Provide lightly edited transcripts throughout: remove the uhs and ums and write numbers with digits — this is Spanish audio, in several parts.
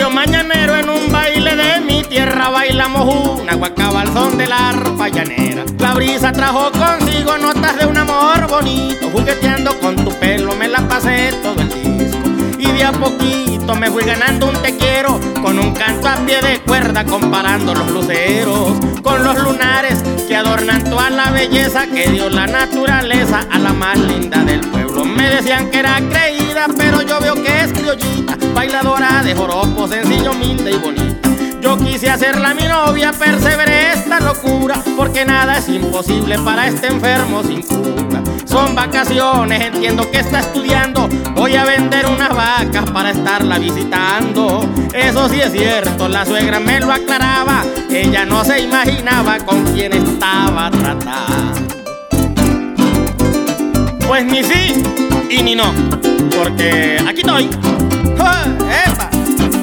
Estilo mañanero en un baile de mi tierra bailamos una guacaba al son de la arpa llanera. La brisa trajo consigo notas de un amor bonito, jugueteando con tu pelo me la pasé todo el disco. Y de a poquito me fui ganando un te quiero, con un canto a pie de cuerda comparando los luceros con los lunares que adornan toda la belleza que dio la naturaleza a la más linda del pueblo. Me decían que era creída, pero yo veo que es criollita, bailadora de joropo, sencilla, humilde y bonita. Yo quise hacerla mi novia, perseveré esta locura, porque nada es imposible para este enfermo sin cura. Son vacaciones, entiendo que está estudiando, voy a vender unas vacas para estarla visitando. Eso sí es cierto, la suegra me lo aclaraba, ella no se imaginaba con quién estaba tratando. Pues ni sí y ni no, porque aquí estoy. ¡Epa!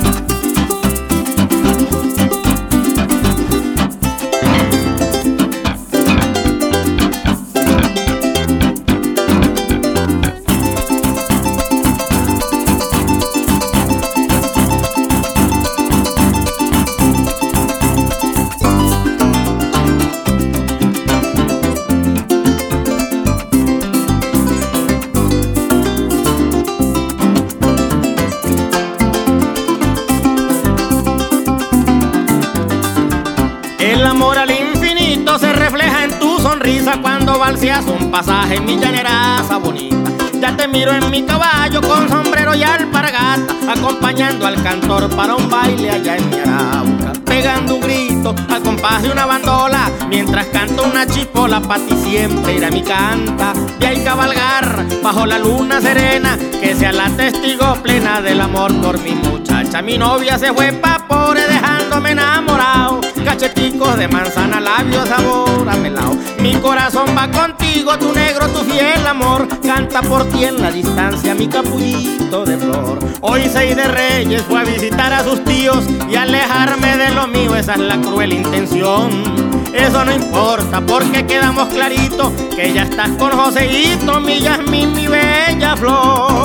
El amor al infinito se refleja en tu sonrisa cuando balseas un pasaje, mi llaneraza bonita. Ya te miro en mi caballo con sombrero y alpargata, acompañando al cantor para un baile allá en mi Arauca, pegando un grito al compás de una bandola, mientras canto una chipola, pa' ti siempre irá mi canta. Y hay cabalgar bajo la luna serena, que sea la testigo plena del amor por mi muchacha. Mi novia se fue pa' pobre dejándome enamorado, cacheticos de manzana, labios, sabor a melao. Mi corazón va contigo, tu negro, tu fiel amor, canta por ti en la distancia mi capullito de flor. Hoy 6 de Reyes fue a visitar a sus tíos y alejarme de lo mío, esa es la cruel intención. Eso no importa porque quedamos clarito que ya estás con Joseito, mi Yasmín, mi bella flor.